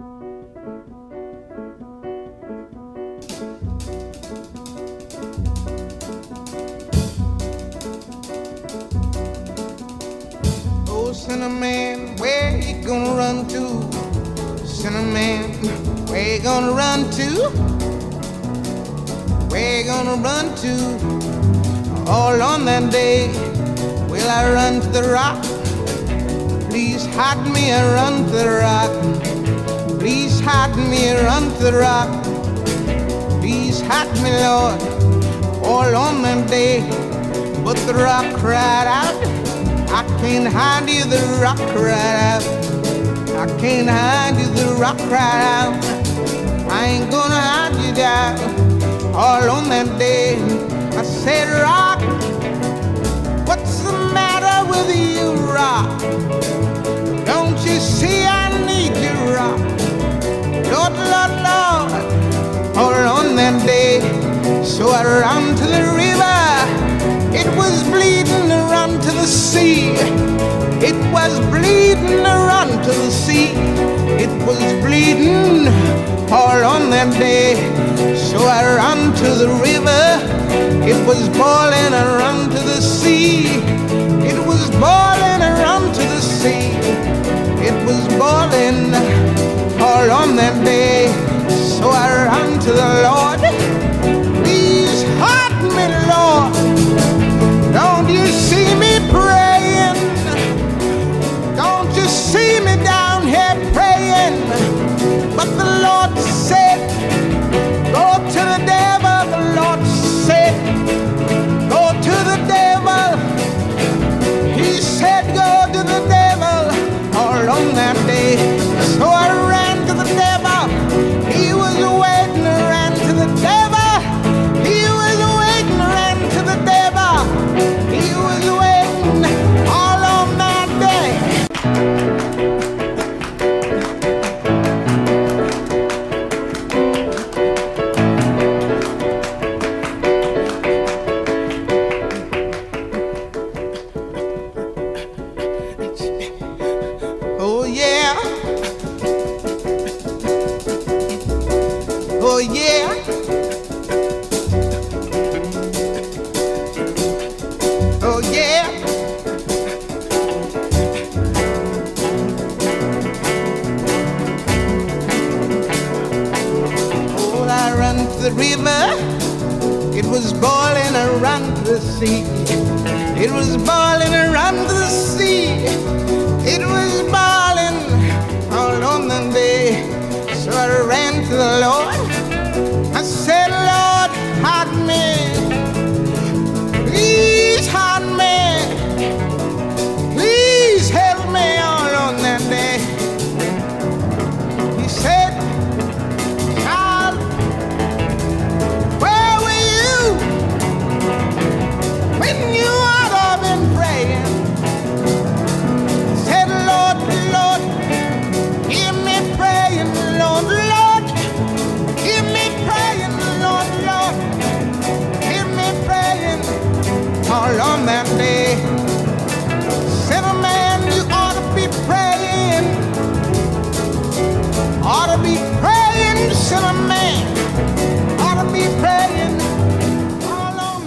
Oh, sinner man, where you gonna run to? Sinner man, where you gonna run to? Where you gonna run to? All on that day, will I run to the rock? Please hide me and run to the rock. Please hide me and run to the rock. Please hide me, Lord, all on that day. But the rock cried out, I can't hide you, the rock cried out. I can't hide you, the rock cried out. I ain't gonna hide you down. All on that day, I said, rock, what's the matter with you, rock? Don't you see I need you, rock? Lord, Lord, Lord, all on that day. So I ran to the river. It was bleeding to run to the sea. It was bleeding to run to the sea. It was bleeding all on that day. So I ran to the river. It was boiling and run to the sea. It was boiling and run to the sea. It was boiling all on that day. So I ran to the Lord. Please hide me, Lord. Don't you see me praying? Don't you see me down here praying? But the Lord said, go to the devil. The Lord said, go to the devil. He said, go to the devil. All on that day. So I ran to the devil. He was waiting, ran to the devil. He was waiting, ran to the devil. He was waiting all on that day. Oh yeah. Oh yeah. Oh yeah. Oh, I ran to the river. It was boiling, I ran to the sea. It was boiling, I ran to the sea. It was boiling all on the day. So I ran to the Lord. I said, Lord, hide me. Please hide me. Please help me all on that day. He said, child, where were you when you ought to have been praying? Said, Lord, Lord, hear me praying, Lord, Lord, hear me praying, Lord, Lord, hear me praying all on that day.